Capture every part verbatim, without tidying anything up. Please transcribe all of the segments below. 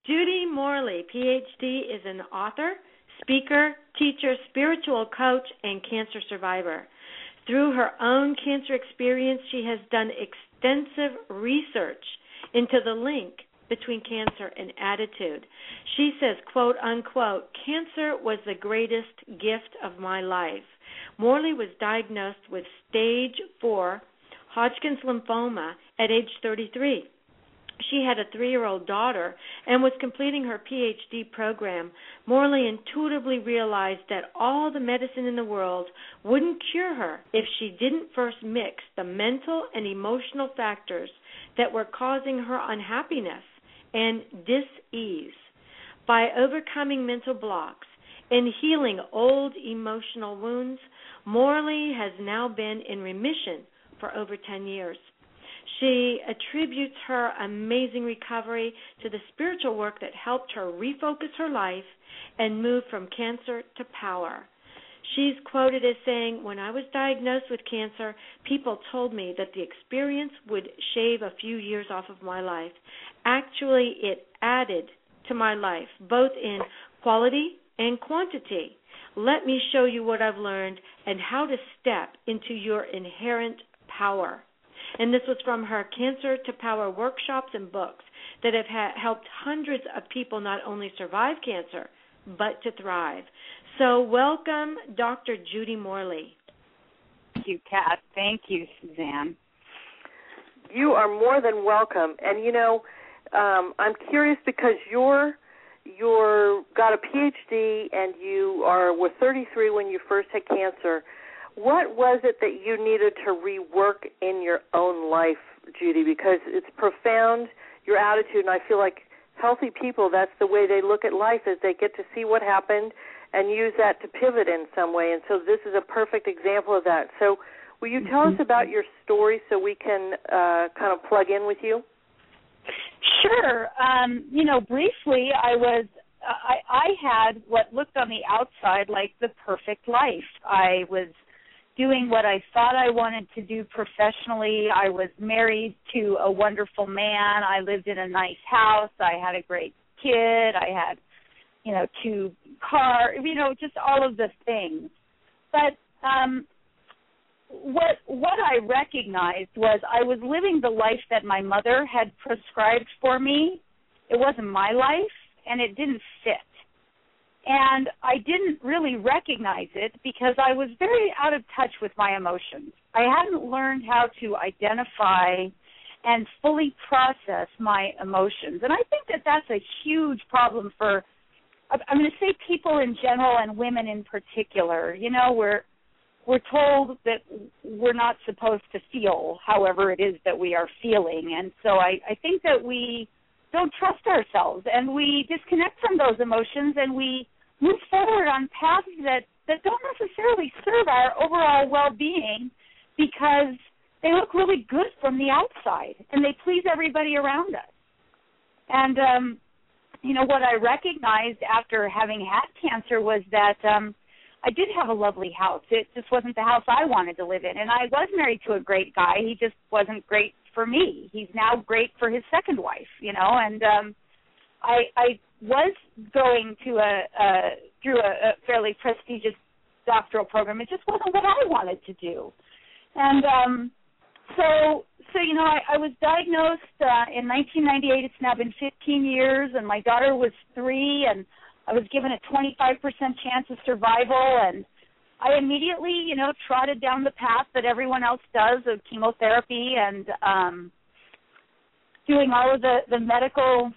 Judy Morley, P H D, is an author, speaker, teacher, spiritual coach, and cancer survivor. Through her own cancer experience, she has done extensive research into the link between cancer and attitude. She says, quote, unquote, cancer was the greatest gift of my life. Morley was diagnosed with stage four Hodgkin's lymphoma at age thirty-three. She had a three-year-old daughter and was completing her P H D program. Morley intuitively realized that all the medicine in the world wouldn't cure her if she didn't first mix the mental and emotional factors that were causing her unhappiness and dis-ease. By overcoming mental blocks and healing old emotional wounds, Morley has now been in remission for over ten years. She attributes her amazing recovery to the spiritual work that helped her refocus her life and move from cancer to power. She's quoted as saying, when I was diagnosed with cancer, people told me that the experience would shave a few years off of my life. Actually, it added to my life, both in quality and quantity. Let me show you what I've learned and how to step into your inherent power. And this was from her Cancer to Power workshops and books that have ha- helped hundreds of people not only survive cancer, but to thrive. So welcome, Doctor Judy Morley. Thank you, Kat. Thank you, Suzanne. You are more than welcome. And, you know, um, I'm curious because you're you're got a P H D and you are were thirty-three when you first had cancer. What was it that you needed to rework in your own life, Judy? Because it's profound, your attitude, and I feel like healthy people, that's the way they look at life, is they get to see what happened and use that to pivot in some way. And so this is a perfect example of that. So will you tell us about your story so we can uh, kind of plug in with you? Sure. Um, you know, briefly, I was I, I had what looked on the outside like the perfect life. I was doing what I thought I wanted to do professionally. I was married to a wonderful man. I lived in a nice house. I had a great kid. I had, you know, two cars, you know, just all of the things. But um, what what I recognized was I was living the life that my mother had prescribed for me. It wasn't my life, and it didn't fit. And I didn't really recognize it because I was very out of touch with my emotions. I hadn't learned how to identify and fully process my emotions. And I think that that's a huge problem for, I'm going to say people in general and women in particular. You know, we're, we're told that we're not supposed to feel however it is that we are feeling. And so I, I think that we don't trust ourselves, and we disconnect from those emotions, and we move forward on paths that, that don't necessarily serve our overall well-being because they look really good from the outside, and they please everybody around us. And, um, you know, what I recognized after having had cancer was that um, I did have a lovely house. It just wasn't the house I wanted to live in, and I was married to a great guy. He just wasn't great for me. He's now great for his second wife, you know, and um, I, I was going to a, a through a, a fairly prestigious doctoral program. It just wasn't what I wanted to do. And um, so, so you know, I, I was diagnosed uh, in nineteen ninety-eight. It's now been fifteen years, and my daughter was three, and I was given a twenty-five percent chance of survival, and I immediately, you know, trotted down the path that everyone else does of chemotherapy and um, doing all of the, the medical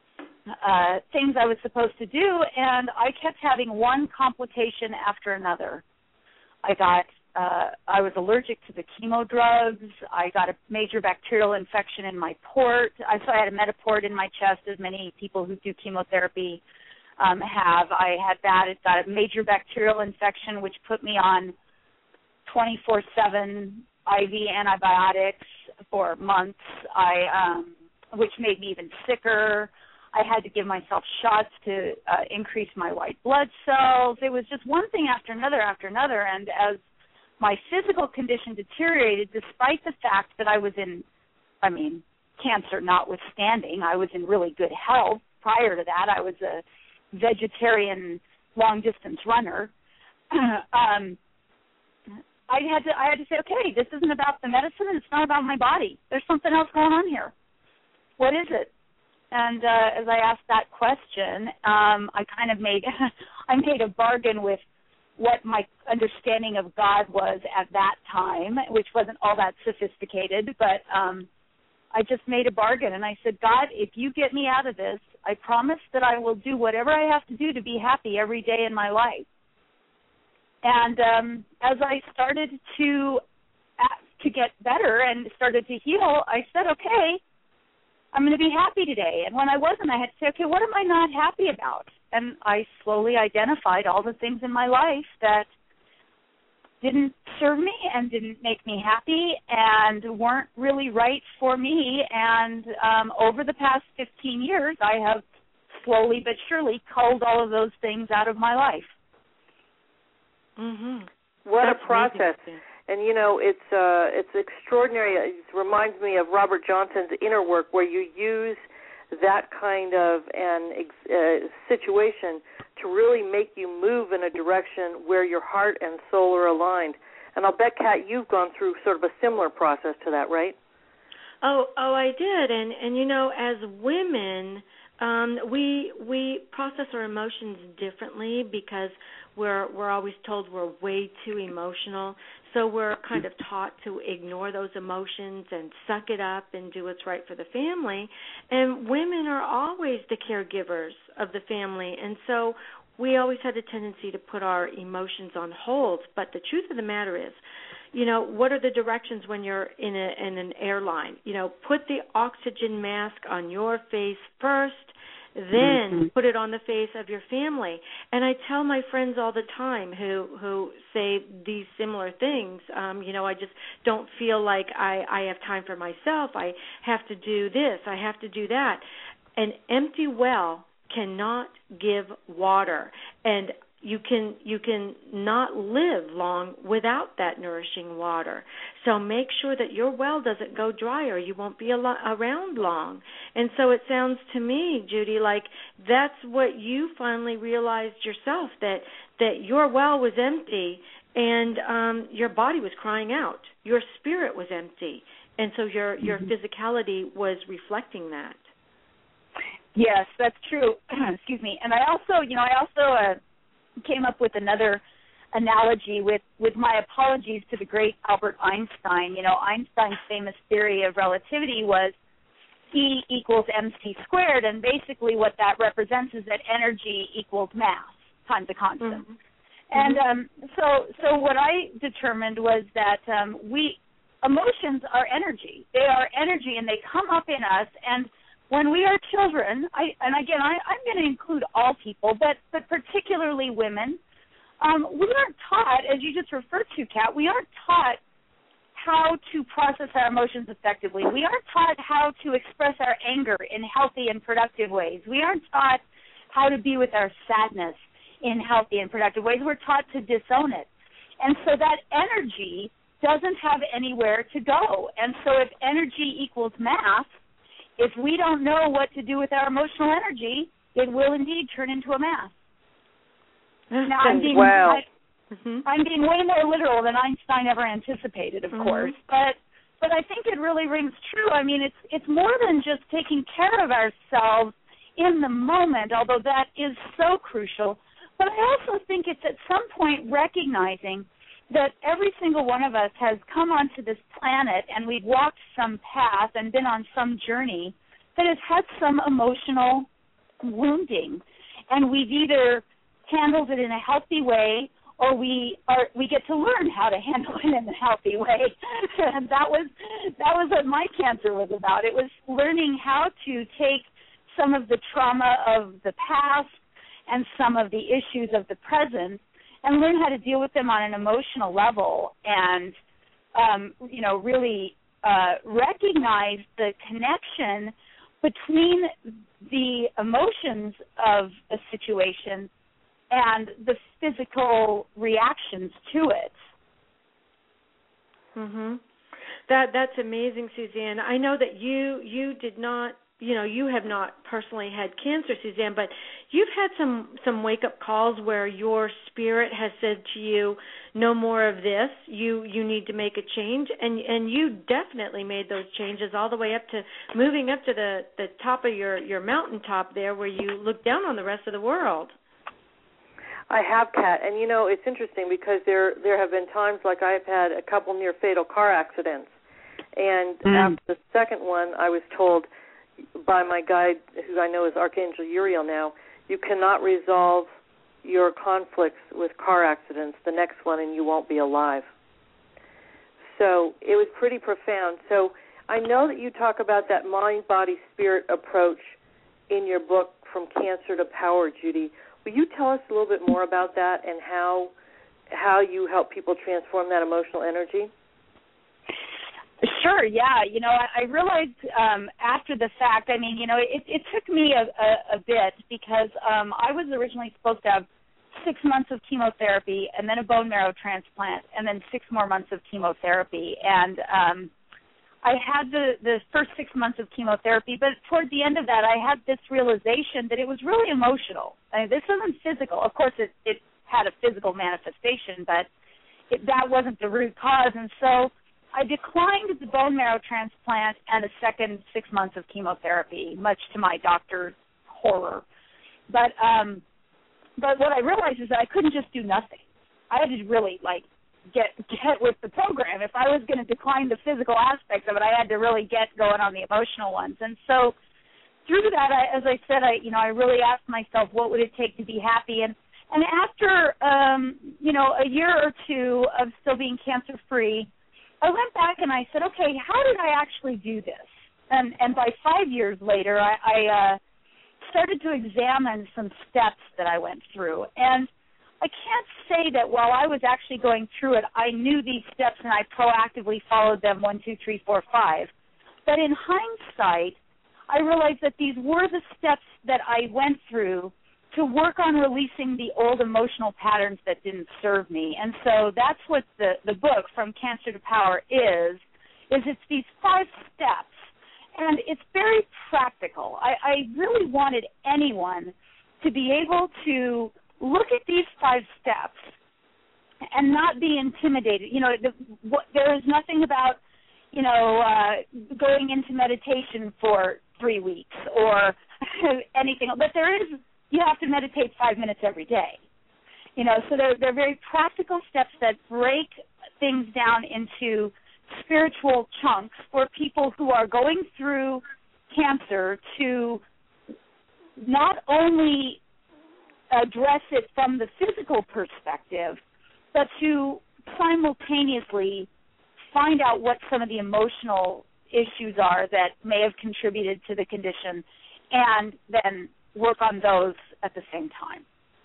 uh, things I was supposed to do, and I kept having one complication after another. I got, uh, I was allergic to the chemo drugs. I got a major bacterial infection in my port. I, so I had a Metaport in my chest, as many people who do chemotherapy Um, have. I had that. It got a major bacterial infection, which put me on twenty-four seven I V antibiotics for months, I, um, which made me even sicker. I had to give myself shots to uh, increase my white blood cells. It was just one thing after another after another, and as my physical condition deteriorated, despite the fact that I was in, I mean, cancer notwithstanding, I was in really good health, prior to that, I was a vegetarian long-distance runner. um, I had to I had to say, okay, this isn't about the medicine, and it's not about my body. There's something else going on here. What is it? And uh, as I asked that question, um, I kind of made I made a bargain with what my understanding of God was at that time, which wasn't all that sophisticated, but um, I just made a bargain, and I said, God, if you get me out of this, I promise that I will do whatever I have to do to be happy every day in my life. And um, as I started to to get better and started to heal, I said, okay, I'm going to be happy today. And when I wasn't, I had to say, okay, what am I not happy about? And I slowly identified all the things in my life that didn't serve me and didn't make me happy and weren't really right for me. And um, over the past fifteen years, I have slowly but surely culled all of those things out of my life. Mm-hmm. What That's a process. amazing. And, you know, it's uh, it's extraordinary. It reminds me of Robert Johnson's Inner Work, where you use that kind of an uh, situation to really make you move in a direction where your heart and soul are aligned. And I'll bet, Kat, you've gone through sort of a similar process to that, right? Oh, oh, I did. And, and you know, as women, um, we we process our emotions differently because we're we're always told we're way too emotional. So we're kind of taught to ignore those emotions and suck it up and do what's right for the family. And women are always the caregivers of the family. And so we always had a tendency to put our emotions on hold. But the truth of the matter is, you know, what are the directions when you're in a in an airline? You know, put the oxygen mask on your face first, then mm-hmm. put it on the face of your family. And I tell my friends all the time who who say these similar things, um, you know, I just don't feel like I, I have time for myself. I have to do this. I have to do that. An empty well cannot give water. And you can you can not live long without that nourishing water. So make sure that your well doesn't go dry or you won't be al- around long. And so it sounds to me, Judy, like that's what you finally realized yourself, that, that your well was empty and um, your body was crying out. Your spirit was empty. And so your, mm-hmm. your physicality was reflecting that. Yes, that's true. Excuse me. And I also, you know, I also... Uh, came up with another analogy with, with my apologies to the great Albert Einstein. You know, Einstein's famous theory of relativity was E equals mc squared, and basically what that represents is that energy equals mass times a constant. Mm-hmm. And um, so so what I determined was that um, we emotions are energy. They are energy, and they come up in us, and when we are children, I, and again, I, I'm going to include all people, but, but particularly women, um, we aren't taught, as you just referred to, Kat, we aren't taught how to process our emotions effectively. We aren't taught how to express our anger in healthy and productive ways. We aren't taught how to be with our sadness in healthy and productive ways. We're taught to disown it. And so that energy doesn't have anywhere to go. And so if energy equals mass, if we don't know what to do with our emotional energy, it will indeed turn into a mass. Now, I'm being, wow. I, mm-hmm. I'm being way more literal than Einstein ever anticipated, of mm-hmm. course, but but I think it really rings true. I mean, it's it's more than just taking care of ourselves in the moment, although that is so crucial, but I also think it's at some point recognizing that every single one of us has come onto this planet and we've walked some path and been on some journey that has had some emotional wounding. And we've either handled it in a healthy way or we are we get to learn how to handle it in a healthy way. And that was that was what my cancer was about. It was learning how to take some of the trauma of the past and some of the issues of the present and learn how to deal with them on an emotional level and, um, you know, really uh, recognize the connection between the emotions of a situation and the physical reactions to it. Mhm. That that's amazing, Suzanne. I know that you you did not you know, you have not personally had cancer, Suzanne, but you've had some, some wake-up calls where your spirit has said to you, no more of this, you you need to make a change, and and you definitely made those changes all the way up to moving up to the, the top of your, your mountaintop there where you look down on the rest of the world. I have, Kat, and you know, it's interesting because there there have been times like I've had a couple near fatal car accidents, and mm. after the second one I was told by my guide, who I know is Archangel Uriel now, you cannot resolve your conflicts with car accidents, the next one, and you won't be alive. So it was pretty profound. So I know that you talk about that mind, body, spirit approach in your book, From Cancer to Power, Judy. Will you tell us a little bit more about that and how how you help people transform that emotional energy? Sure, yeah. You know, I, I realized um, after the fact, I mean, you know, it, it took me a, a, a bit because um, I was originally supposed to have six months of chemotherapy and then a bone marrow transplant and then six more months of chemotherapy. And um, I had the, the first six months of chemotherapy, but toward the end of that, I had this realization that it was really emotional. I mean, this wasn't physical. Of course, it, it had a physical manifestation, but it, that wasn't the root cause. And so I declined the bone marrow transplant and a second six months of chemotherapy, much to my doctor's horror. But um, but what I realized is that I couldn't just do nothing. I had to really, like, get get with the program. If I was going to decline the physical aspects of it, I had to really get going on the emotional ones. And so through that, I, as I said, I you know I really asked myself, what would it take to be happy? And and after um, you know a year or two of still being cancer free, I went back and I said, okay, how did I actually do this? And and by five years later, I, I uh, started to examine some steps that I went through. And I can't say that while I was actually going through it, I knew these steps and I proactively followed them, one, two, three, four, five. But in hindsight, I realized that these were the steps that I went through to work on releasing the old emotional patterns that didn't serve me. And so that's what the, the book, From Cancer to Power, is, is it's these five steps. And it's very practical. I, I really wanted anyone to be able to look at these five steps and not be intimidated. You know, the, what, there is nothing about, you know, uh, going into meditation for three weeks or anything. But there is, you have to meditate five minutes every day. You know, so they're, they're very practical steps that break things down into spiritual chunks for people who are going through cancer to not only address it from the physical perspective, but to simultaneously find out what some of the emotional issues are that may have contributed to the condition and then work on those at the same time.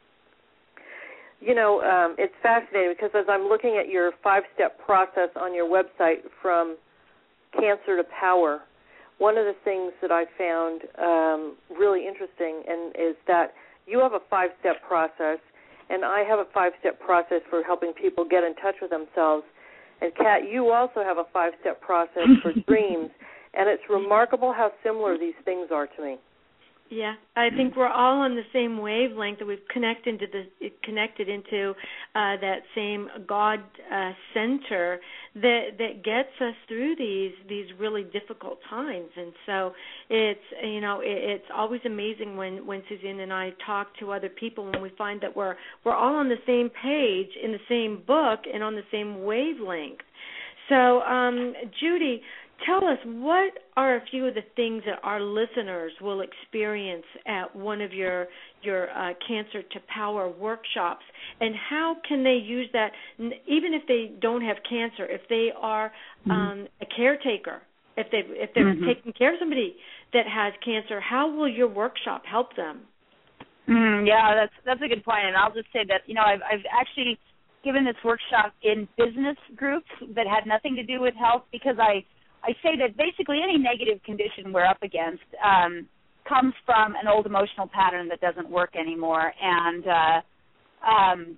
You know, um, it's fascinating because as I'm looking at your five-step process on your website, From Cancer to Power, one of the things that I found um, really interesting and is that you have a five-step process, and I have a five-step process for helping people get in touch with themselves. And, Kat, you also have a five-step process for dreams, and it's remarkable how similar these things are to me. Yeah, I think we're all on the same wavelength, that we've connected into the connected into uh, that same God uh, center that that gets us through these these really difficult times. And so it's you know it, it's always amazing when, when Suzanne and I talk to other people when we find that we're we're all on the same page in the same book and on the same wavelength. So um, Judy, tell us, what are a few of the things that our listeners will experience at one of your your uh, Cancer to Power workshops, and how can they use that, even if they don't have cancer, if they are mm-hmm. um, a caretaker, if they if they're mm-hmm. taking care of somebody that has cancer, how will your workshop help them? Mm, yeah, that's that's a good point, and I'll just say that you know I've I've actually given this workshop in business groups that had nothing to do with health, because I. I say that basically any negative condition we're up against um, comes from an old emotional pattern that doesn't work anymore. And uh, um,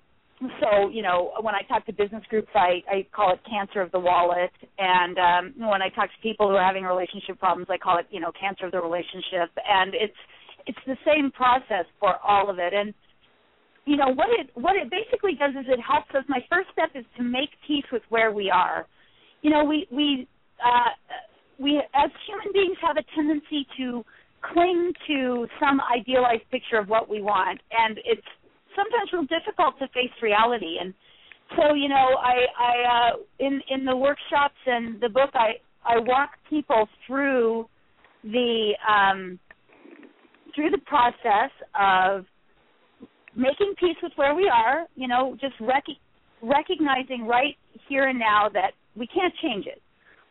so, you know, when I talk to business groups, I, I call it cancer of the wallet. And um, when I talk to people who are having relationship problems, I call it, you know, cancer of the relationship. And it's it's the same process for all of it. And, you know, what it what it basically does is it helps us. My first step is to make peace with where we are. You know, we, we, uh, we as human beings have a tendency to cling to some idealized picture of what we want. And it's sometimes real difficult to face reality. And so, you know, I, I uh, in in the workshops and the book, I, I walk people through the um, through the process of making peace with where we are. You know, just rec- recognizing right here and now that we can't change it.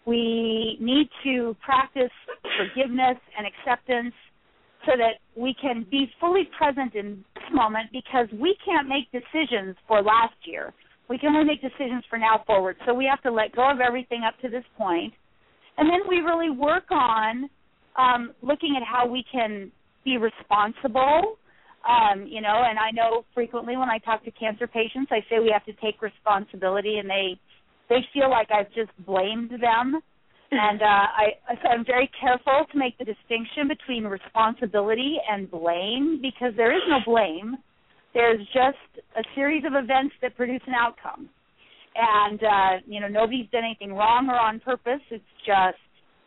We need to practice forgiveness and acceptance so that we can be fully present in this moment, because we can't make decisions for last year. We can only make decisions for now forward. So we have to let go of everything up to this point. And then we really work on um, looking at how we can be responsible. Um, you know, and I know frequently when I talk to cancer patients, I say we have to take responsibility, and they they feel like I've just blamed them. And uh, I, so I'm very careful to make the distinction between responsibility and blame, because there is no blame. There's just a series of events that produce an outcome. And, uh, you know, nobody's done anything wrong or on purpose. It's just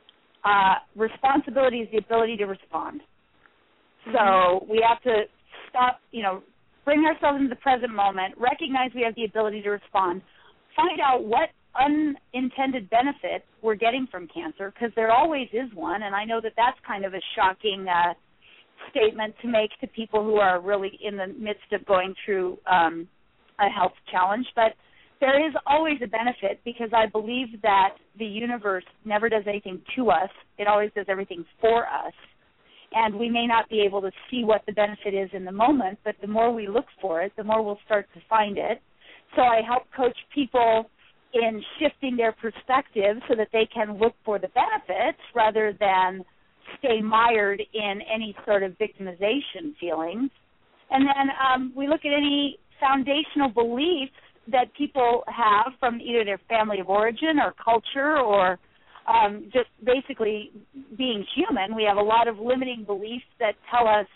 uh, responsibility is the ability to respond. Mm-hmm. So we have to stop, you know, bring ourselves into the present moment, recognize we have the ability to respond, find out what unintended benefit we're getting from cancer, because there always is one, and I know that that's kind of a shocking uh, statement to make to people who are really in the midst of going through um, a health challenge, but there is always a benefit, because I believe that the universe never does anything to us. It always does everything for us, and we may not be able to see what the benefit is in the moment, but the more we look for it, the more we'll start to find it. So I help coach people in shifting their perspective so that they can look for the benefits rather than stay mired in any sort of victimization feelings. And then um, we look at any foundational beliefs that people have from either their family of origin or culture or um, just basically being human. We have a lot of limiting beliefs that tell us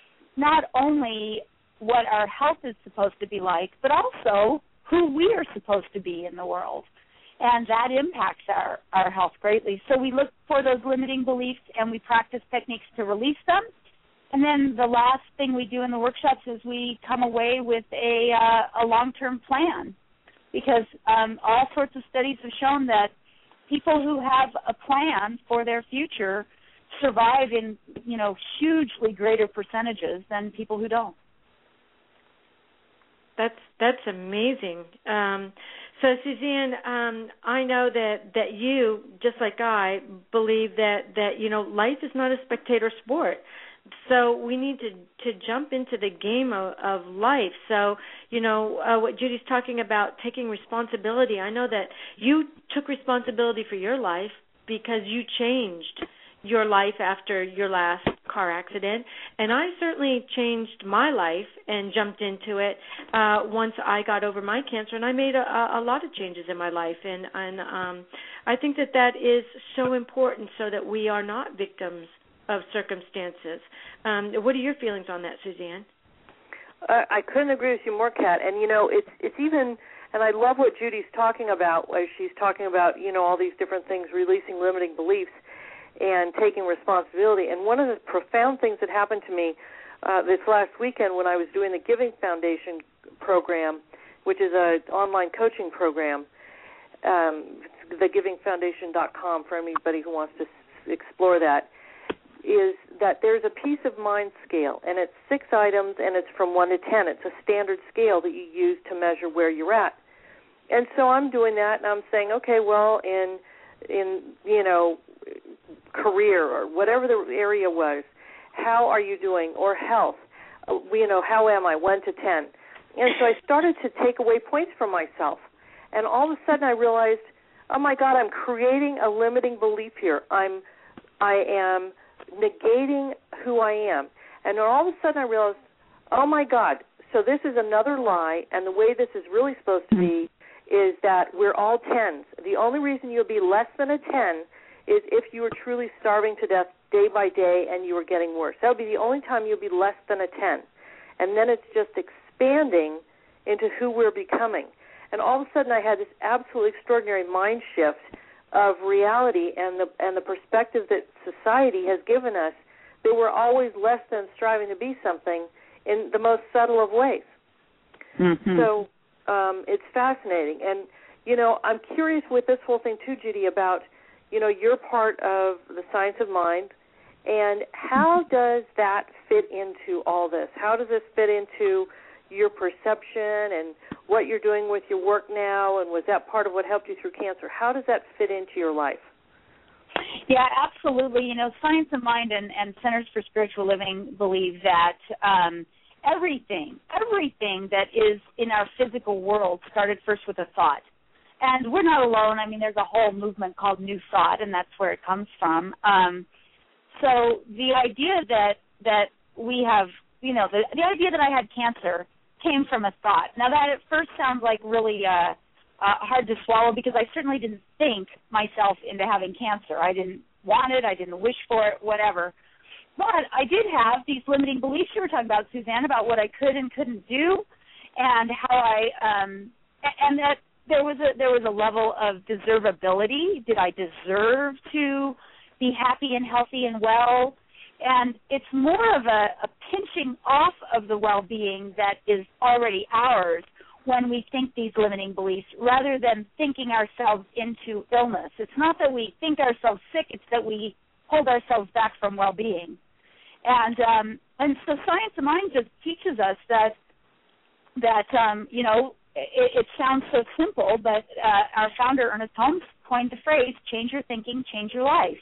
not only what our health is supposed to be like, but also who we are supposed to be in the world. And that impacts our, our health greatly. So we look for those limiting beliefs and we practice techniques to release them. And then the last thing we do in the workshops is we come away with a, uh, a long-term plan, because um, all sorts of studies have shown that people who have a plan for their future survive in, you know, hugely greater percentages than people who don't. That's that's amazing. Um, so, Suzanne, um, I know that, that you, just like I, believe that, that, you know, life is not a spectator sport. So we need to, to jump into the game of, of life. So, you know, uh, what Judy's talking about, taking responsibility, I know that you took responsibility for your life because you changed your life after your last car accident, and I certainly changed my life and jumped into it uh, once I got over my cancer, and I made a, a lot of changes in my life, and, and um, I think that that is so important so that we are not victims of circumstances. Um, what are your feelings on that, Suzanne? Uh, I couldn't agree with you more, Kat, and, you know, it's it's even, and I love what Judy's talking about, as she's talking about, you know, all these different things, releasing limiting beliefs and taking responsibility. And one of the profound things that happened to me uh, this last weekend when I was doing the Giving Foundation program, which is an online coaching program, um, the giving foundation dot com for anybody who wants to s- explore that, is that there's a peace of mind scale, and it's six items, and it's from one to ten. It's a standard scale that you use to measure where you're at. And so I'm doing that, and I'm saying, okay, well, in, in you know, career or whatever the area was, how are you doing, or health, uh, you know, how am I, one to ten. And so I started to take away points from myself, and all of a sudden I realized, oh my God, I'm creating a limiting belief here. I'm, I am negating who I am. And then all of a sudden I realized, oh my God, So this is another lie, and the way this is really supposed to be is that we're all tens. The only reason you'll be less than a ten is if you are truly starving to death day by day and you are getting worse. That would be the only time you'll be less than a ten. And then it's just expanding into who we're becoming. And all of a sudden I had this absolutely extraordinary mind shift of reality and the and the perspective that society has given us that we're always less than striving to be something in the most subtle of ways. Mm-hmm. So um, it's fascinating. And, you know, I'm curious with this whole thing too, Judy, about, you know, you're part of the Science of Mind, and how does that fit into all this? How does this fit into your perception and what you're doing with your work now, and was that part of what helped you through cancer? How does that fit into your life? Yeah, absolutely. You know, Science of Mind and, and Centers for Spiritual Living believe that um, everything, everything that is in our physical world started first with a thought. And we're not alone. I mean, there's a whole movement called New Thought, and that's where it comes from. Um, so the idea that that we have, you know, the, the idea that I had cancer came from a thought. Now, that at first sounds like really uh, uh, hard to swallow, because I certainly didn't think myself into having cancer. I didn't want it. I didn't wish for it, whatever. But I did have these limiting beliefs you were talking about, Suzanne, about what I could and couldn't do, and how I um, and that there was a there was a level of deservability. Did I deserve to be happy and healthy and well? And it's more of a, a pinching off of the well-being that is already ours when we think these limiting beliefs, rather than thinking ourselves into illness. It's not that we think ourselves sick, it's that we hold ourselves back from well-being. And um, and so Science of Mind just teaches us that, that um, you know, it, it sounds so simple, but uh, our founder, Ernest Holmes, coined the phrase, change your thinking, change your life.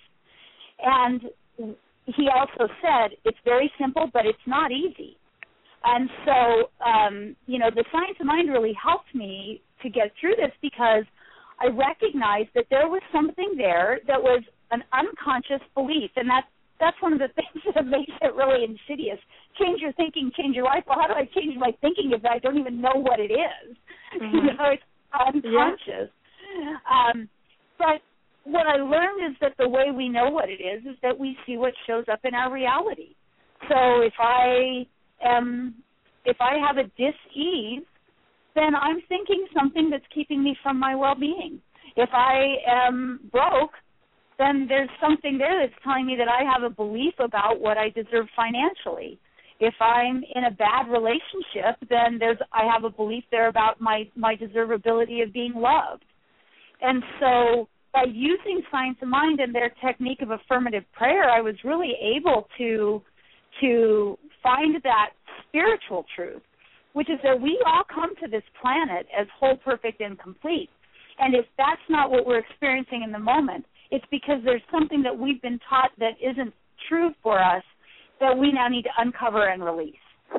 And he also said it's very simple, but it's not easy. And so, um, you know, the Science of Mind really helped me to get through this, because I recognized that there was something there that was an unconscious belief, and that's, that's one of the things that makes it really insidious. Change your thinking, change your life. Well, how do I change my thinking if I don't even know what it is? Mm-hmm. You know, it's unconscious. Yeah. Um, but what I learned is that the way we know what it is is that we see what shows up in our reality. So if I am, if I have a dis-ease, then I'm thinking something that's keeping me from my well-being. If I am broke, then there's something there that's telling me that I have a belief about what I deserve financially. If I'm in a bad relationship, then there's I have a belief there about my, my deservability of being loved. And so by using Science of Mind and their technique of affirmative prayer, I was really able to to find that spiritual truth, which is that we all come to this planet as whole, perfect, and complete. And if that's not what we're experiencing in the moment, it's because there's something that we've been taught that isn't true for us that we now need to uncover and release.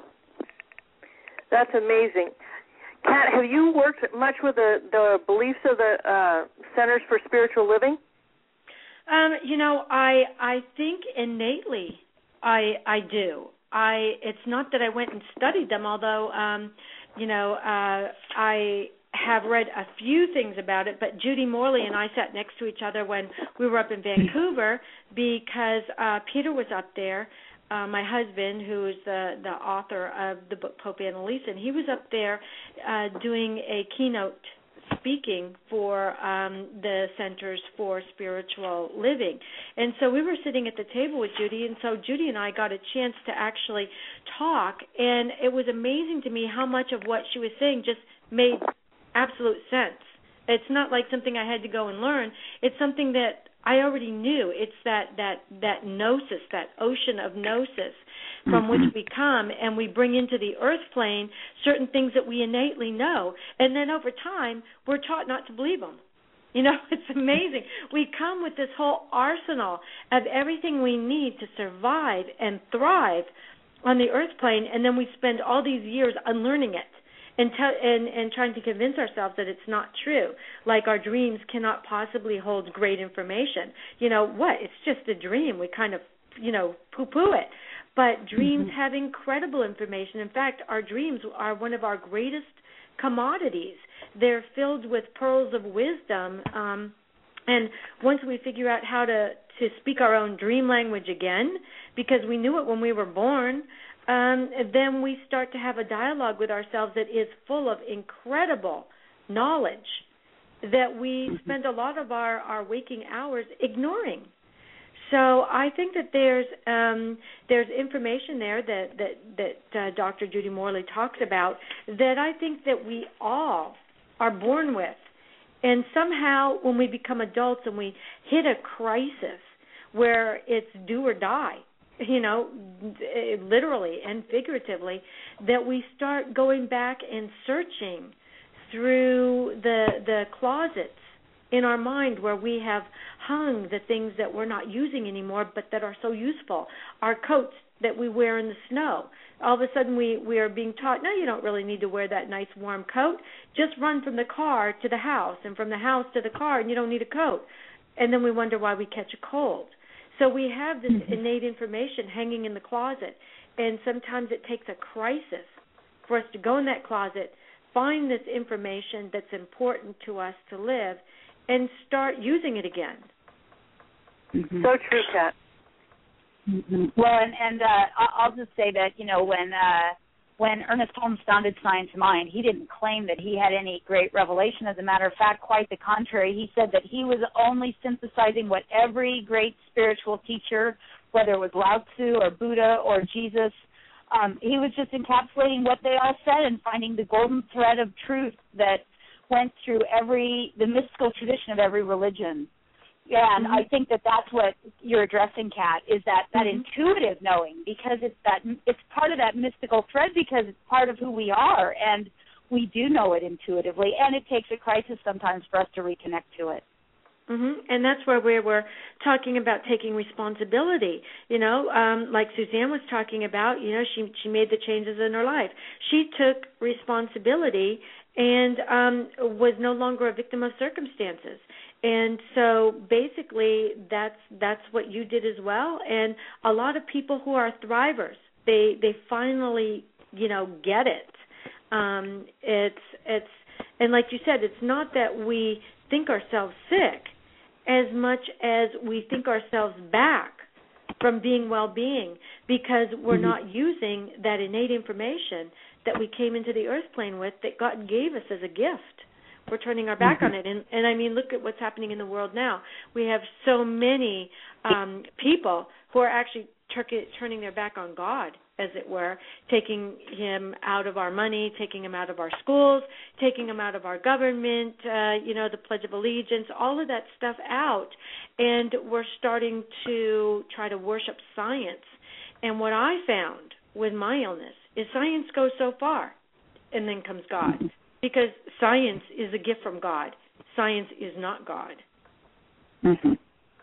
That's amazing. Kat, have you worked much with the, the beliefs of the uh, Centers for Spiritual Living? Um, you know, I I think innately I I do. I it's not that I went and studied them, although um, you know uh, I have read a few things about it. But Judy Morley and I sat next to each other when we were up in Vancouver, because uh, Peter was up there. Uh, my husband, who is the, the author of the book Pope Annalisa, and he was up there uh, doing a keynote speaking for um, the Centers for Spiritual Living. And so we were sitting at the table with Judy, and so Judy and I got a chance to actually talk, and it was amazing to me how much of what she was saying just made absolute sense. It's not like something I had to go and learn. It's something that I already knew. It's that, that, that gnosis, that ocean of gnosis from mm-hmm. which we come, and we bring into the earth plane certain things that we innately know. And then over time, we're taught not to believe them. You know, it's amazing. We come with this whole arsenal of everything we need to survive and thrive on the earth plane, and then we spend all these years unlearning it. And, te- and and trying to convince ourselves that it's not true, like our dreams cannot possibly hold great information. You know what? It's just a dream. We kind of, you know, poo-poo it. But dreams mm-hmm. have incredible information. In fact, our dreams are one of our greatest commodities. They're filled with pearls of wisdom. Um, and once we figure out how to, to speak our own dream language again, because we knew it when we were born, um, then we start to have a dialogue with ourselves that is full of incredible knowledge that we mm-hmm. spend a lot of our, our waking hours ignoring. So I think that there's um, there's information there that that that uh, Doctor Judy Morley talks about that I think that we all are born with, and somehow when we become adults and we hit a crisis where it's do or die, you know, literally and figuratively, that we start going back and searching through the the closets in our mind where we have hung the things that we're not using anymore but that are so useful. Our coats that we wear in the snow. All of a sudden we, we are being taught, no, you don't really need to wear that nice warm coat. Just run from the car to the house and from the house to the car and you don't need a coat. And then we wonder why we catch a cold. So we have this mm-hmm. innate information hanging in the closet, and sometimes it takes a crisis for us to go in that closet, find this information that's important to us to live, and start using it again. Mm-hmm. So true, Kat. Mm-hmm. Well, and, and uh, I'll just say that, you know, when uh, when Ernest Holmes founded Science Mind, he didn't claim that he had any great revelation. As a matter of fact, quite the contrary. He said that he was only synthesizing what every great spiritual teacher, whether it was Lao Tzu or Buddha or Jesus, um, he was just encapsulating what they all said and finding the golden thread of truth that went through every the mystical tradition of every religion. Yeah, and mm-hmm. I think that that's what you're addressing, Kat, is that, that mm-hmm. intuitive knowing, because it's that it's part of that mystical thread, because it's part of who we are, and we do know it intuitively, and it takes a crisis sometimes for us to reconnect to it. Mm-hmm. And that's where we were talking about taking responsibility. You know, um, like Suzanne was talking about, you know, she she made the changes in her life. She took responsibility and um, was no longer a victim of circumstances. And so basically that's that's what you did as well. And a lot of people who are thrivers, they they finally, you know, get it. Um, it's it's and like you said, it's not that we think ourselves sick as much as we think ourselves back from being well-being, because we're mm-hmm. not using that innate information that we came into the earth plane with, that God gave us as a gift. We're turning our back mm-hmm. on it. And, and, I mean, look at what's happening in the world now. We have so many um, people who are actually tur- turning their back on God, as it were, taking him out of our money, taking him out of our schools, taking him out of our government, uh, you know, the Pledge of Allegiance, all of that stuff out. And we're starting to try to worship science. And what I found with my illness is science goes so far, and then comes God. Mm-hmm. Because science is a gift from God. Science is not God. Mm-hmm.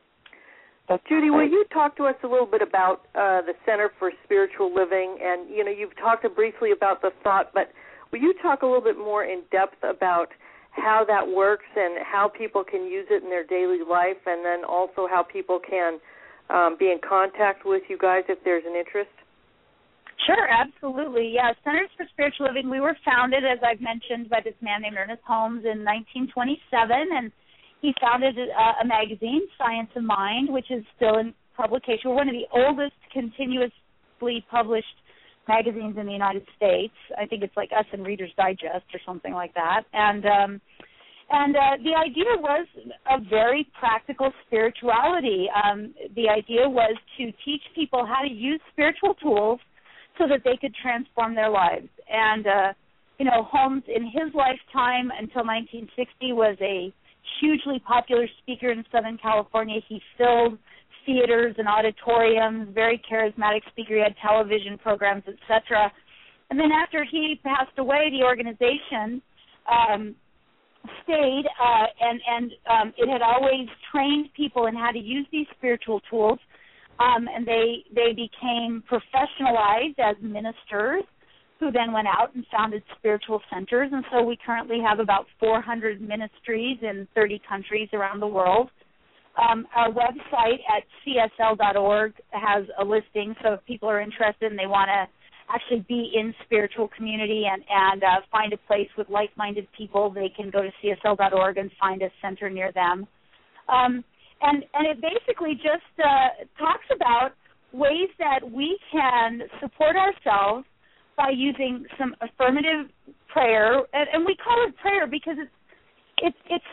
Judy, will you talk to us a little bit about uh, the Center for Spiritual Living? And, you know, you've talked briefly about the thought, but will you talk a little bit more in depth about how that works and how people can use it in their daily life, and then also how people can um, be in contact with you guys if there's an interest? Sure, absolutely. Yeah, Centers for Spiritual Living, we were founded, as I've mentioned, by this man named Ernest Holmes in nineteen twenty-seven, and he founded a, a magazine, Science of Mind, which is still in publication. We're one of the oldest continuously published magazines in the United States. I think it's like us and Reader's Digest or something like that. And um, and uh, the idea was a very practical spirituality. Um, the idea was to teach people how to use spiritual tools so that they could transform their lives. And, uh, you know, Holmes, in his lifetime until nineteen sixty, was a hugely popular speaker in Southern California. He filled theaters and auditoriums, very charismatic speaker. He had television programs, et cetera. And then after he passed away, the organization um, stayed, uh, and, and um, it had always trained people in how to use these spiritual tools. Um, and they they became professionalized as ministers, who then went out and founded spiritual centers. And so we currently have about four hundred ministries in thirty countries around the world. Um, our website at c s l dot org has a listing, so if people are interested and they want to actually be in spiritual community and, and uh, find a place with like-minded people, they can go to c s l dot org and find a center near them. Um, and, and it basically just uh, talks about ways that we can support ourselves by using some affirmative prayer, and, and we call it prayer because it's it's it's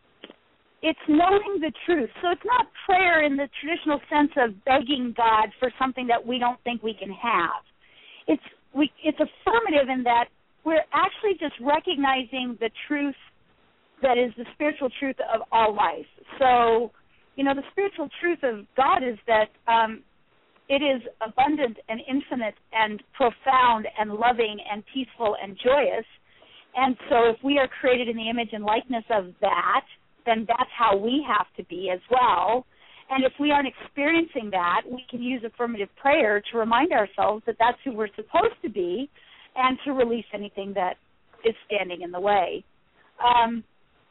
it's knowing the truth. So it's not prayer in the traditional sense of begging God for something that we don't think we can have. It's we it's affirmative in that we're actually just recognizing the truth that is the spiritual truth of all life. So, you know, the spiritual truth of God is that um, it is abundant and infinite and profound and loving and peaceful and joyous. And so if we are created in the image and likeness of that, then that's how we have to be as well. And if we aren't experiencing that, we can use affirmative prayer to remind ourselves that that's who we're supposed to be and to release anything that is standing in the way. Um,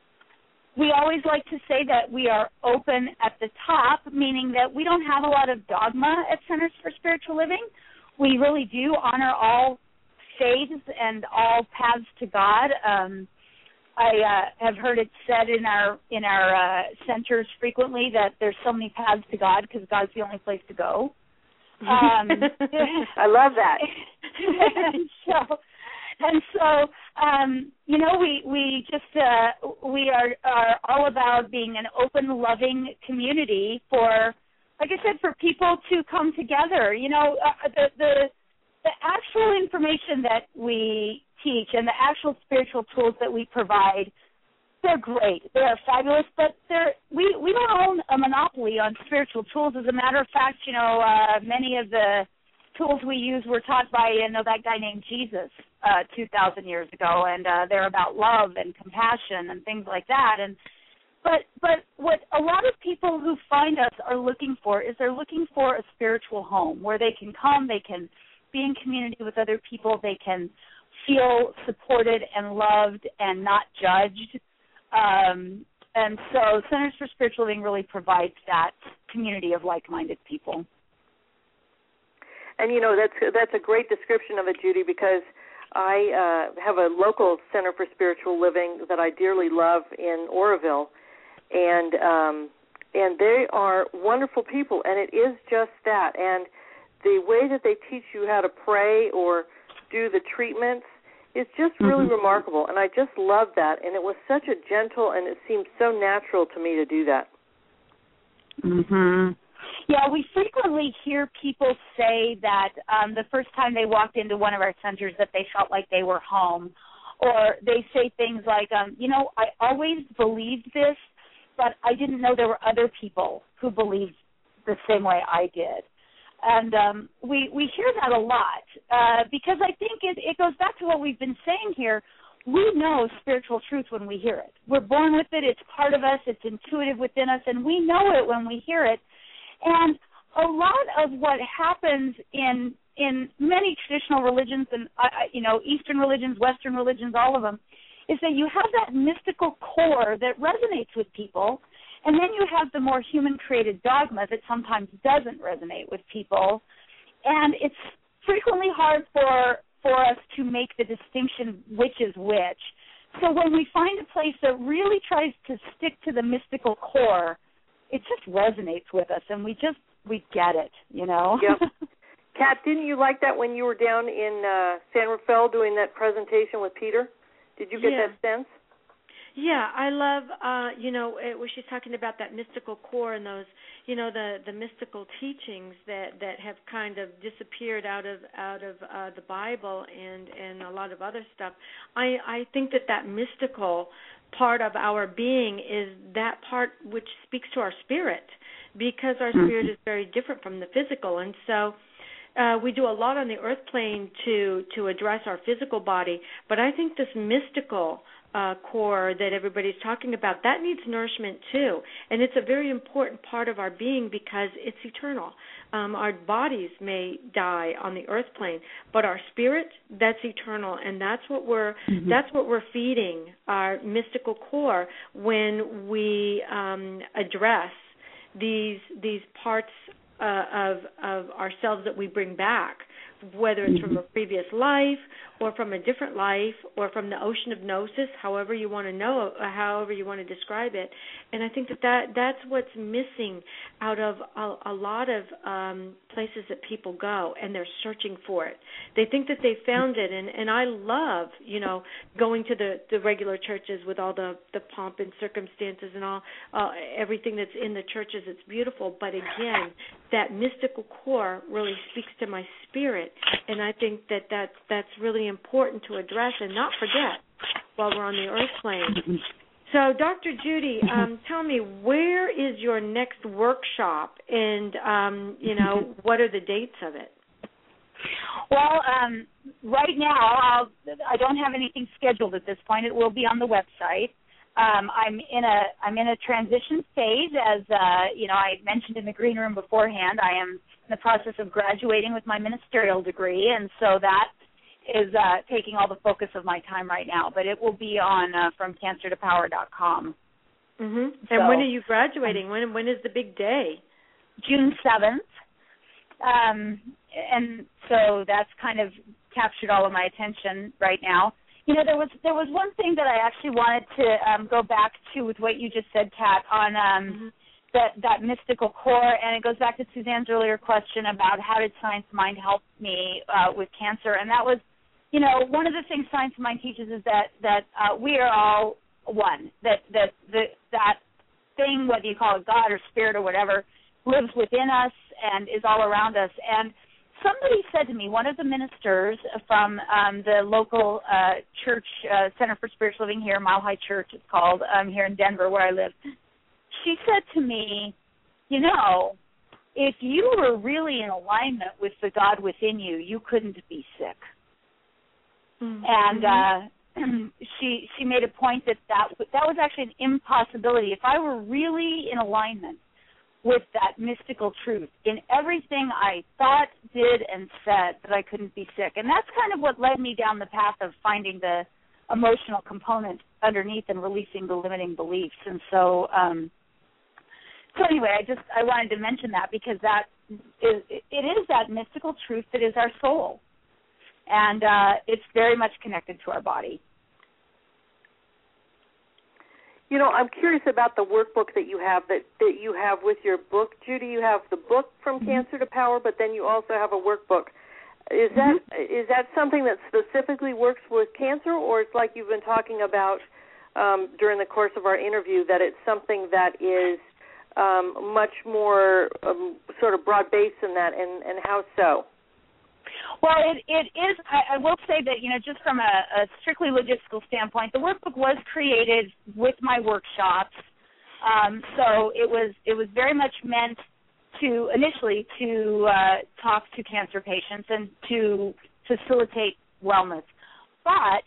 we always like to say that we are open at the top, meaning that we don't have a lot of dogma at Centers for Spiritual Living. We really do honor all faiths and all paths to God. Um, I uh, have heard it said in our in our uh, centers frequently that there's so many paths to God because God's the only place to go. Um, I love that. and so, and so um, you know, we we just uh, we are are all about being an open, loving community for, like I said, for people to come together. You know, uh, the the the actual information that we teach and the actual spiritual tools that we provide, they're great. They are fabulous, but they're, we, we don't own a monopoly on spiritual tools. As a matter of fact, you know, uh, many of the tools we use were taught by, you know, that guy named Jesus uh, two thousand years ago, and uh, they're about love and compassion and things like that. And But but what a lot of people who find us are looking for is they're looking for a spiritual home where they can come, they can be in community with other people, they can feel supported and loved and not judged. Um, and so Centers for Spiritual Living really provides that community of like-minded people. And, you know, that's that's a great description of it, Judy, because I uh, have a local Center for Spiritual Living that I dearly love in Oroville, and um, and they are wonderful people, and it is just that. And the way that they teach you how to pray or do the treatments is just really mm-hmm. remarkable, and I just love that. And it was such a gentle, and it seemed so natural to me to do that. Mhm. Yeah, we frequently hear people say that um, the first time they walked into one of our centers that they felt like they were home, or they say things like, um, you know, I always believed this, but I didn't know there were other people who believed the same way I did. And um, we, we hear that a lot uh, because I think it, it goes back to what we've been saying here. We know spiritual truth when we hear it. We're born with it. It's part of us. It's intuitive within us, and we know it when we hear it. And a lot of what happens in in many traditional religions and, uh, you know, Eastern religions, Western religions, all of them, is that you have that mystical core that resonates with people. And then you have the more human-created dogma that sometimes doesn't resonate with people. And it's frequently hard for for us to make the distinction which is which. So when we find a place that really tries to stick to the mystical core, it just resonates with us, and we just, we get it, you know? Yep. Kat, didn't you like that when you were down in uh, San Rafael doing that presentation with Peter? Did you get yeah. that sense? Yeah, I love, uh, you know, it, where she's talking about that mystical core and those, you know, the, the mystical teachings that, that have kind of disappeared out of out of uh, the Bible and, and a lot of other stuff. I, I think that that mystical part of our being is that part which speaks to our spirit, because our spirit is very different from the physical. And so uh, we do a lot on the earth plane to, to address our physical body, but I think this mystical Uh, core that everybody's talking about, that needs nourishment too. And it's a very important part of our being because it's eternal. Um, our bodies may die on the earth plane, but our spirit, that's eternal, and that's what we're mm-hmm. that's what we're feeding our mystical core when we um, address these these parts uh, of of ourselves that we bring back, whether it's from a previous life or from a different life or from the ocean of gnosis, however you want to know, however you want to describe it. And I think that, that that's what's missing out of a, a lot of um, places that people go, and they're searching for it. They think that they found it, and, and I love, you know, going to the, the regular churches with all the, the pomp and circumstances and all uh, everything that's in the churches. It's beautiful, but again, that mystical core really speaks to my spirit, and I think that that's, that's really important to address and not forget while we're on the earth plane. So, Doctor Judy, um, tell me, where is your next workshop, and, um, you know, what are the dates of it? Well, um, right now, I'll, I don't have anything scheduled at this point. It will be on the website. Um, I'm in a I'm in a transition phase, as uh, you know, I mentioned in the green room beforehand. I am in the process of graduating with my ministerial degree, and so that is uh, taking all the focus of my time right now. But it will be on uh, from cancer to power dot com. Mm-hmm. And so, when are you graduating? When when is the big day? June seventh. Um, and so that's kind of captured all of my attention right now. You know, there was there was one thing that I actually wanted to um, go back to with what you just said, Kat, on um, mm-hmm. that, that mystical core, and it goes back to Suzanne's earlier question about how did Science of Mind help me uh, with cancer, and that was, you know, one of the things Science of Mind teaches is that that uh, we are all one, that that the, that thing, whether you call it God or spirit or whatever, lives within us and is all around us. And somebody said to me, one of the ministers from um, the local uh, church, uh, Center for Spiritual Living here, Mile High Church it's called, um, here in Denver where I live, she said to me, you know, if you were really in alignment with the God within you, you couldn't be sick. Mm-hmm. And uh, she she made a point that, that that was actually an impossibility. If I were really in alignment with that mystical truth in everything I thought, did, and said, that I couldn't be sick. And that's kind of what led me down the path of finding the emotional component underneath and releasing the limiting beliefs. And so, um, so anyway, I just I wanted to mention that because that is, it is that mystical truth that is our soul. And uh, it's very much connected to our body. You know, I'm curious about the workbook that you have that, that you have with your book, Judy. You have the book From mm-hmm. Cancer to Power, but then you also have a workbook. Is that mm-hmm. is that something that specifically works with cancer, or it's like you've been talking about um, during the course of our interview, that it's something that is um, much more um, sort of broad-based than that, and, and how so? Well, it, it is, I, I will say that, you know, just from a, a strictly logistical standpoint, the workbook was created with my workshops. Um, so it was it was very much meant to, initially, to uh, talk to cancer patients and to facilitate wellness. But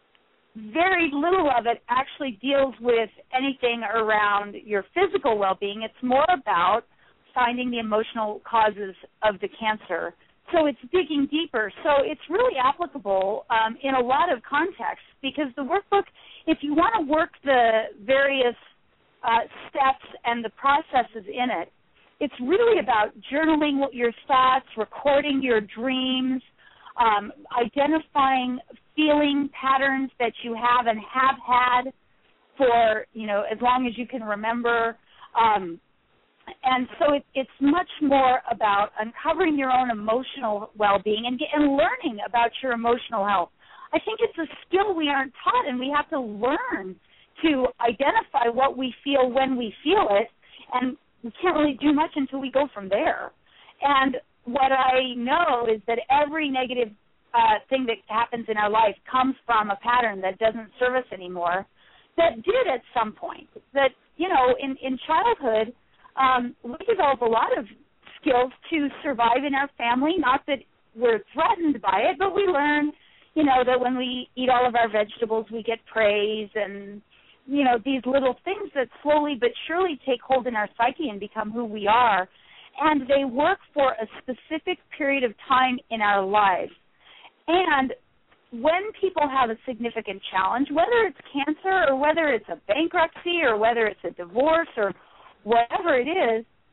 very little of it actually deals with anything around your physical well-being. It's more about finding the emotional causes of the cancer. So it's digging deeper. So it's really applicable um, in a lot of contexts because the workbook, if you want to work the various uh, steps and the processes in it, it's really about journaling your thoughts, recording your dreams, um, identifying feeling patterns that you have and have had for, you know, as long as you can remember. Um, And so it, it's much more about uncovering your own emotional well-being and, get, and learning about your emotional health. I think it's a skill we aren't taught, and we have to learn to identify what we feel when we feel it, and we can't really do much until we go from there. And what I know is that every negative uh, thing that happens in our life comes from a pattern that doesn't serve us anymore, that did at some point. That, you know, in, in childhood, Um, we develop a lot of skills to survive in our family, not that we're threatened by it, but we learn, you know, that when we eat all of our vegetables, we get praise and, you know, these little things that slowly but surely take hold in our psyche and become who we are. And they work for a specific period of time in our lives. And when people have a significant challenge, whether it's cancer or whether it's a bankruptcy or whether it's a divorce or whatever it is,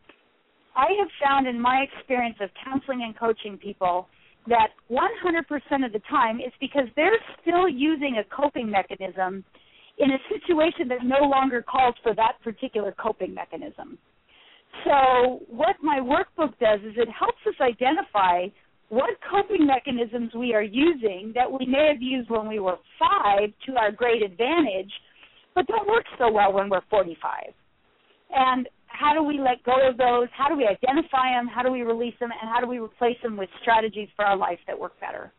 I have found in my experience of counseling and coaching people that one hundred percent of the time it's because they're still using a coping mechanism in a situation that no longer calls for that particular coping mechanism. So what my workbook does is it helps us identify what coping mechanisms we are using that we may have used when we were five to our great advantage, but don't work so well when we're forty-five. And how do we let go of those? How do we identify them? How do we release them? And how do we replace them with strategies for our life that work better?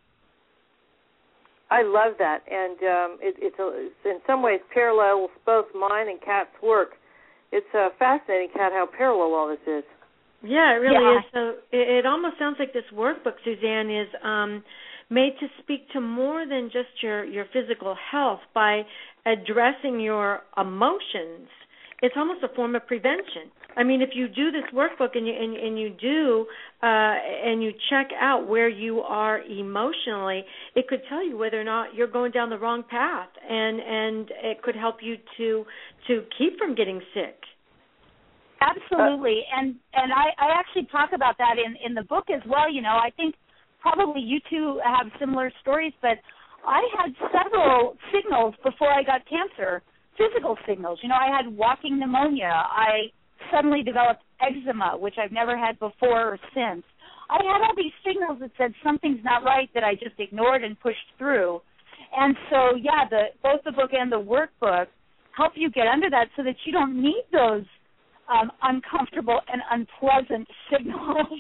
I love that. And um, it, it's, a, it's in some ways parallel with both mine and Kat's work. It's uh, fascinating, Kat, how parallel all this is. Yeah, it really yeah. is. So it, it almost sounds like this workbook, Suzanne, is um, made to speak to more than just your, your physical health by addressing your emotions. It's almost a form of prevention. I mean, if you do this workbook and you and, and you do uh, and you check out where you are emotionally, it could tell you whether or not you're going down the wrong path, and and it could help you to to keep from getting sick. Absolutely, and and I, I actually talk about that in, in the book as well. You know, I think probably you two have similar stories, but I had several signals before I got cancer. Physical signals. You know, I had walking pneumonia. I suddenly developed eczema, which I've never had before or since. I had all these signals that said something's not right that I just ignored and pushed through. And so, yeah, the both the book and the workbook help you get under that so that you don't need those um, uncomfortable and unpleasant signals.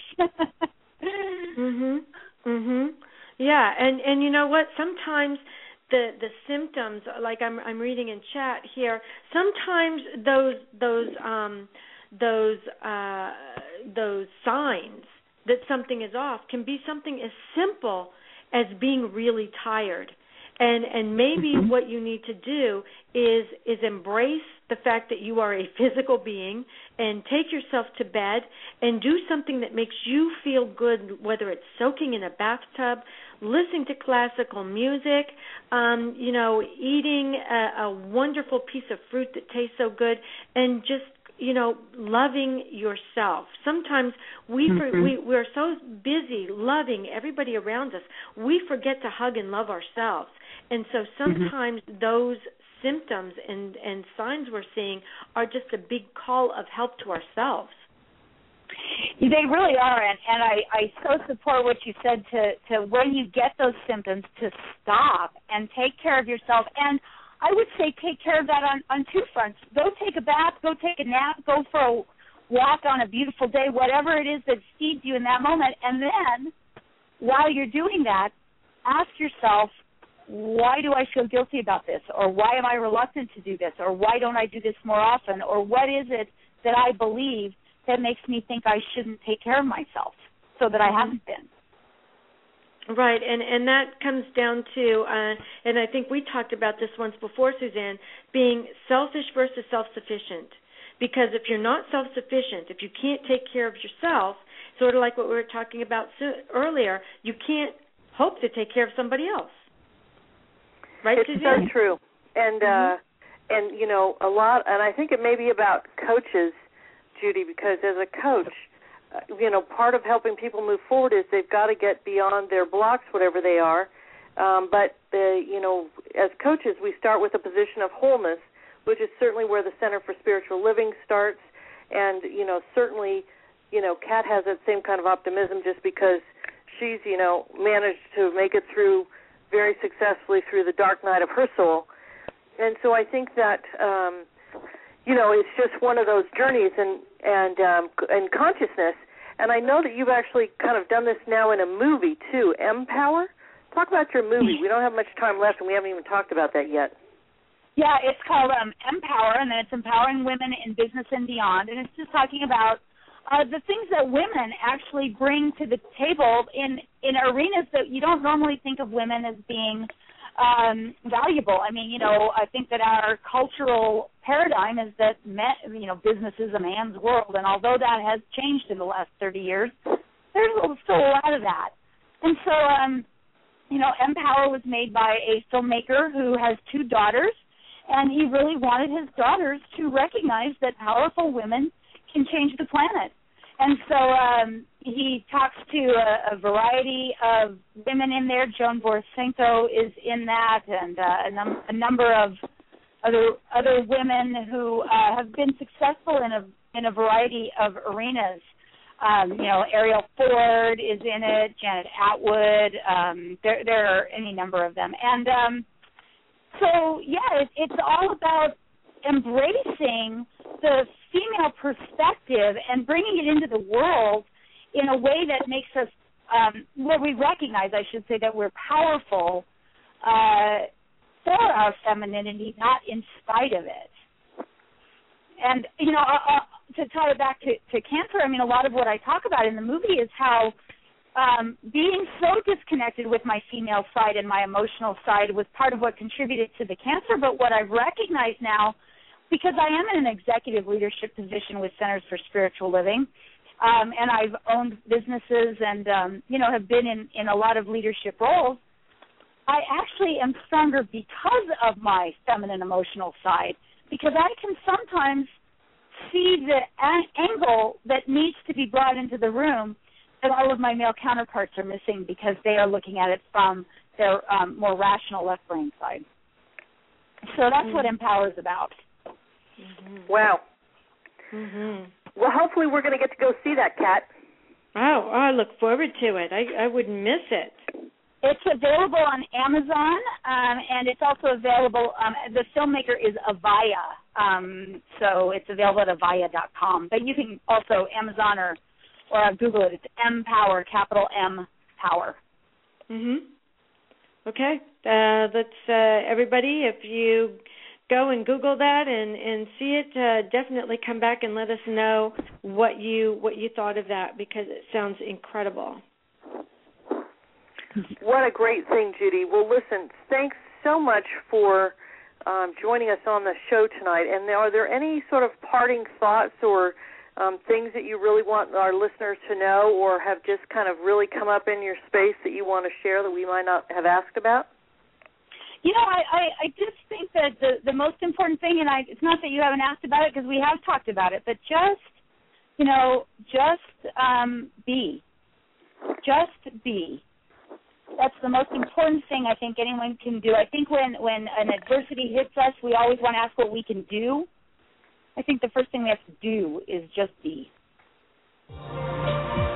mhm. Mhm. Yeah, and and you know what? Sometimes the the symptoms, like I'm I'm reading in chat here, sometimes those those um those uh those signs that something is off can be something as simple as being really tired. And and maybe mm-hmm. what you need to do is is embrace the fact that you are a physical being and take yourself to bed and do something that makes you feel good, whether it's soaking in a bathtub, listening to classical music, um, you know, eating a, a wonderful piece of fruit that tastes so good, and just, you know, loving yourself. Sometimes we mm-hmm. for, we we're so busy loving everybody around us, we forget to hug and love ourselves. And so sometimes mm-hmm. those symptoms and, and signs we're seeing are just a big call of help to ourselves. They really are, and, and I, I so support what you said to, to when you get those symptoms to stop and take care of yourself. And I would say take care of that on, on two fronts. Go take a bath, go take a nap, go for a walk on a beautiful day, whatever it is that feeds you in that moment. And then while you're doing that, ask yourself, why do I feel guilty about this? Or why am I reluctant to do this? Or why don't I do this more often? Or what is it that I believe that makes me think I shouldn't take care of myself so that I haven't been? Right, and, and that comes down to, uh, and I think we talked about this once before, Suzanne, being selfish versus self-sufficient. Because if you're not self-sufficient, if you can't take care of yourself, sort of like what we were talking about so- earlier, you can't hope to take care of somebody else. Right, it's Suzanne? so true. And, mm-hmm. uh, and you know, a lot, and I think it may be about coaches, Judy, because as a coach, uh, you know, part of helping people move forward is they've got to get beyond their blocks, whatever they are. Um, but, the, you know, as coaches, we start with a position of wholeness, which is certainly where the Center for Spiritual Living starts. And, you know, certainly, you know, Kat has that same kind of optimism just because she's, you know, managed to make it through very successfully through the dark night of her soul. And so I think that, um, you know, it's just one of those journeys and, and, um, and consciousness. And I know that you've actually kind of done this now in a movie, too, Empower. Talk about your movie. We don't have much time left, and we haven't even talked about that yet. Yeah, it's called um, Empower, and then it's empowering women in business and beyond. And it's just talking about uh, the things that women actually bring to the table in, in arenas that you don't normally think of women as being um, valuable. I mean, you know, I think that our cultural paradigm is that, men, you know, business is a man's world. And although that has changed in the last thirty years, there's still a lot of that. And so, um, you know, Empower was made by a filmmaker who has two daughters, and he really wanted his daughters to recognize that powerful women can change the planet. And so um, he talks to a, a variety of women in there. Joan Borysenko is in that, and uh, a, num- a number of other other women who uh, have been successful in a in a variety of arenas. Um, you know, Ariel Ford is in it, Janet Atwood. Um, there, there are any number of them. And um, so, yeah, it, it's all about embracing the female perspective and bringing it into the world in a way that makes us, um, where we recognize, I should say, that we're powerful uh, for our femininity, not in spite of it. And, you know, uh, uh, to tie it back to, to cancer, I mean, a lot of what I talk about in the movie is how um, being so disconnected with my female side and my emotional side was part of what contributed to the cancer. But what I've recognized now, because I am in an executive leadership position with Centers for Spiritual Living, um, and I've owned businesses and, um, you know, have been in, in a lot of leadership roles, I actually am stronger because of my feminine emotional side, because I can sometimes see the a- angle that needs to be brought into the room that all of my male counterparts are missing because they are looking at it from their um, more rational left brain side. So that's mm-hmm. what Empower is about. Mm-hmm. Wow. Mm-hmm. Well, hopefully we're going to get to go see that, Kat. Oh, I look forward to it. I, I wouldn't miss it. It's available on Amazon, um, and it's also available, um, the filmmaker is Avaya, um, so it's available at avaya dot com. But you can also Amazon or, or Google it. It's Empower, capital M, Power. Mm-hmm. Okay. Uh, let's, uh, everybody, if you go and Google that and, and see it, uh, definitely come back and let us know what you what you thought of that, because it sounds incredible. What a great thing, Judy. Well, listen, thanks so much for um, joining us on the show tonight. And are there any sort of parting thoughts or um, things that you really want our listeners to know, or have just kind of really come up in your space that you want to share that we might not have asked about? You know, I, I, I just think that the, the most important thing, and I, it's not that you haven't asked about it because we have talked about it, but just, you know, just um, be. Just be. That's the most important thing I think anyone can do. I think when, when an adversity hits us, we always want to ask what we can do. I think the first thing we have to do is just be.